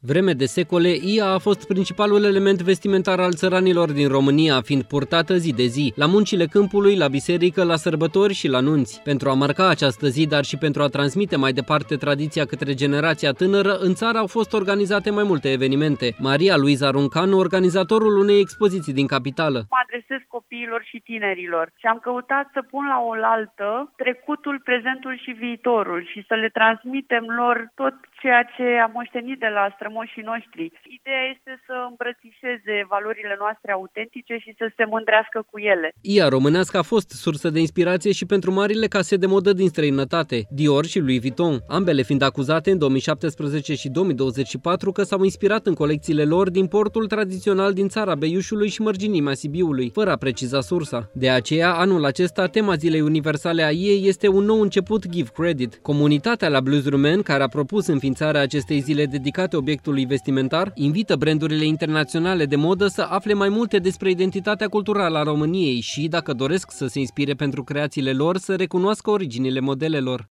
Vreme de secole, ia a fost principalul element vestimentar al țăranilor din România, fiind purtată zi de zi, la muncile câmpului, la biserică, la sărbători și la nunți. Pentru a marca această zi, dar și pentru a transmite mai departe tradiția către generația tânără, în țară au fost organizate mai multe evenimente. Maria Luiza Runcanu, organizatorul unei expoziții din capitală. Mă adresez copiilor și tinerilor și am căutat să pun la oaltă trecutul, prezentul și viitorul și să le transmitem lor tot ceea ce am moștenit de la strămoșii noștri. Ideea este să îmbrățișeze valorile noastre autentice și să se mândrească cu ele. Ia românească a fost sursă de inspirație și pentru marile case de modă din străinătate, Dior și Louis Vuitton, ambele fiind acuzate în 2017 și 2024 că s-au inspirat în colecțiile lor din portul tradițional din țara Beiușului și mărginimea Sibiului, fără a preciza sursa. De aceea, anul acesta, tema Zilei Universale a ei este un nou început Give Credit. Comunitatea la Blues Rumen, care a propus înființarea acestei zile dedicate obiectului vestimentar, invită brandurile internaționale de modă să afle mai multe despre identitatea culturală a României și, dacă doresc să se inspire pentru creațiile lor, să recunoască originile modelelor.